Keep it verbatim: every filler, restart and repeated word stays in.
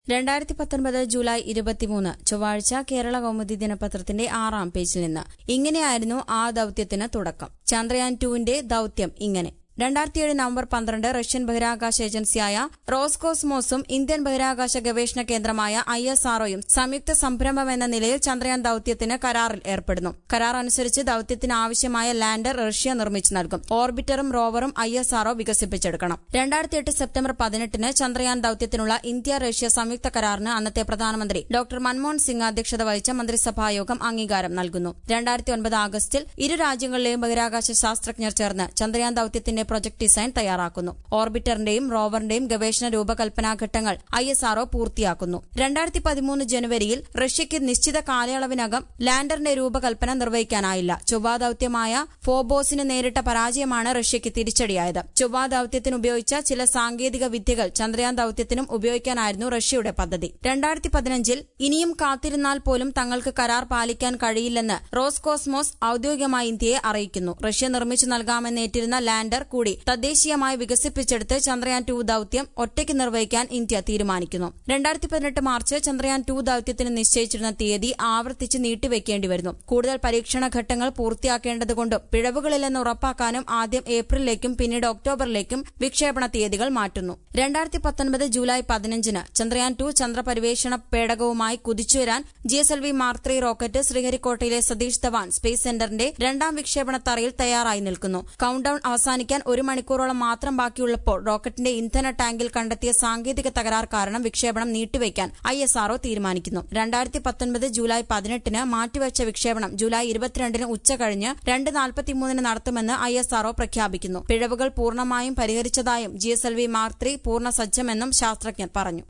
രണ്ടായിരത്തി പത്തൊൻപത് ജൂലൈ ഇരുപത്തിമൂന്ന് ചൊവ്വാഴ്ച കേരള കൗമുദി ദിനപത്രത്തിന്റെ ആറാം പേജിൽ നിന്ന് ഇങ്ങനെയായിരുന്നു ആ ദൌത്യത്തിന് തുടക്കം. ചന്ദ്രയാൻ ടുവിന്റെ ദൌത്യം ഇങ്ങനെ. രണ്ടായിരത്തിയേഴ് നവംബർ പന്ത്രണ്ട് റഷ്യൻ ബഹിരാകാശ ഏജൻസിയായ റോസ്കോസ്മോസും ഇന്ത്യൻ ബഹിരാകാശ ഗവേഷണ കേന്ദ്രമായ ഐ എസ് ആർഒയും സംയുക്ത സംരംഭമെന്ന നിലയിൽ ചന്ദ്രയാൻ ദൌത്യത്തിന് കരാറിൽ ഏർപ്പെടുന്നു. കരാർ അനുസരിച്ച് ദൌത്യത്തിന് ആവശ്യമായ ലാൻഡർ റഷ്യ നിർമ്മിച്ചു നൽകും. ഓർബിറ്ററും റോവറും ഐ എസ് ആർഒ വികസിപ്പിച്ചെടുക്കണം. രണ്ടായിരത്തി എട്ട് സെപ്റ്റംബർ പതിനെട്ടിന് ചന്ദ്രയാൻ ദൌത്യത്തിനുള്ള ഇന്ത്യ റഷ്യ സംയുക്ത കരാറിന് അന്നത്തെ പ്രധാനമന്ത്രി ഡോക്ടർ മൻമോഹൻ സിംഗ് അധ്യക്ഷത വഹിച്ച മന്ത്രിസഭായോഗം അംഗീകാരം നൽകുന്നു. രണ്ടായിരത്തി ഒൻപത് ആഗസ്റ്റിൽ ഇരു രാജ്യങ്ങളിലെയും ബഹിരാകാശ ശാസ്ത്രജ്ഞർ ചേർന്ന് ചന്ദ്രയാൻ ദൌത്യത്തിന്റെ പ്രൊജക്ട് ഡിസൈൻ തയ്യാറാക്കുന്നു. ഓർബിറ്ററിന്റെയും റോവറിന്റെയും ഗവേഷണ രൂപകൽപ്പനാ ഘട്ടങ്ങൾ ഐ എസ് ആർഒ പൂർത്തിയാക്കുന്നു. രണ്ടായിരത്തി പതിമൂന്ന് ജനുവരിയിൽ റഷ്യയ്ക്ക് നിശ്ചിത കാലയളവിനകം ലാൻഡറിന്റെ രൂപകൽപ്പന നിർവഹിക്കാനായില്ല. ചൊവ്വാ ദൌത്യമായ ഫോബോസിന് നേരിട്ട പരാജയമാണ് റഷ്യയ്ക്ക് തിരിച്ചടിയായത്. ചൊവ്വാ ദൌത്യത്തിന് ഉപയോഗിച്ച ചില സാങ്കേതിക വിദ്യകൾ ചന്ദ്രയാൻ ദൌത്യത്തിനും ഉപയോഗിക്കാനായിരുന്നു റഷ്യയുടെ പദ്ധതി. രണ്ടായിരത്തി പതിനഞ്ചിൽ ഇനിയും കാത്തിരുന്നാൽ പോലും തങ്ങൾക്ക് കരാർ പാലിക്കാൻ കഴിയില്ലെന്ന് റോസ്കോസ്മോസ് ഔദ്യോഗികമായി ഇന്ത്യയെ അറിയിക്കുന്നു. റഷ്യ നിർമ്മിച്ചു നൽകാമെന്നേറ്റിരുന്ന ലാൻഡർ കൂടി തദ്ദേശീയമായി വികസിപ്പിച്ചെടുത്ത് ചന്ദ്രയാൻ ടു ദൌത്യം ഒറ്റയ്ക്ക് നിർവഹിക്കാൻ ഇന്ത്യ തീരുമാനിക്കുന്നു. രണ്ടായിരത്തി പതിനെട്ട് മാർച്ച് ചന്ദ്രയാൻ ടു ദൌത്യത്തിന് നിശ്ചയിച്ചിരുന്ന തീയതി ആവർത്തിച്ച് നീട്ടിവെക്കേണ്ടി വരുന്നു. കൂടുതൽ പരീക്ഷണ ഘട്ടങ്ങൾ പൂർത്തിയാക്കേണ്ടതുകൊണ്ടും പിഴവുകളില്ലെന്ന് ഉറപ്പാക്കാനും ആദ്യം ഏപ്രിലിലേക്കും പിന്നീട് ഒക്ടോബറിലേക്കും വിക്ഷേപണ തീയതികൾ മാറ്റുന്നു. രണ്ടായിരത്തി പത്തൊൻപത് ജൂലൈ പതിനഞ്ചിന് ചന്ദ്രയാൻ ടു ചന്ദ്രപരിവേഷണ പേടകവുമായി കുതിച്ചുവരാൻ G S L V mark three rocket ശ്രീഹരിക്കോട്ടയിലെ സതീഷ് ധവാൻ സ്പേസ് സെന്ററിന്റെ രണ്ടാം വിക്ഷേപണ തറയിൽ തയ്യാറായി നിൽക്കുന്നു. കൌണ്ട് ഡൌൺ അവസാനിക്കാൻ ഒരു മണിക്കൂറോളം മാത്രം ബാക്കിയുള്ളപ്പോൾ റോക്കറ്റിന്റെ ഇന്ധന ടാങ്കിൽ കണ്ടെത്തിയ സാങ്കേതിക തകരാർ കാരണം വിക്ഷേപണം നീട്ടിവെക്കാൻ ഐ എസ് ആർഒ തീരുമാനിക്കുന്നു. രണ്ടായിരത്തി പത്തൊൻപത് ജൂലൈ പതിനെട്ടിന് മാറ്റിവെച്ച വിക്ഷേപണം ജൂലൈ ഇരുപത്തിരണ്ടിന് ഉച്ച കഴിഞ്ഞ് രണ്ട് നാൽപ്പത്തിമൂന്നിന് നടത്തുമെന്ന് ഐ എസ് ആർഒ പ്രഖ്യാപിക്കുന്നു. പിഴവുകൾ പൂർണ്ണമായും പരിഹരിച്ചതായും G S L V mark three പൂർണ്ണ സജ്ജമെന്നും ശാസ്ത്രജ്ഞർ പറഞ്ഞു.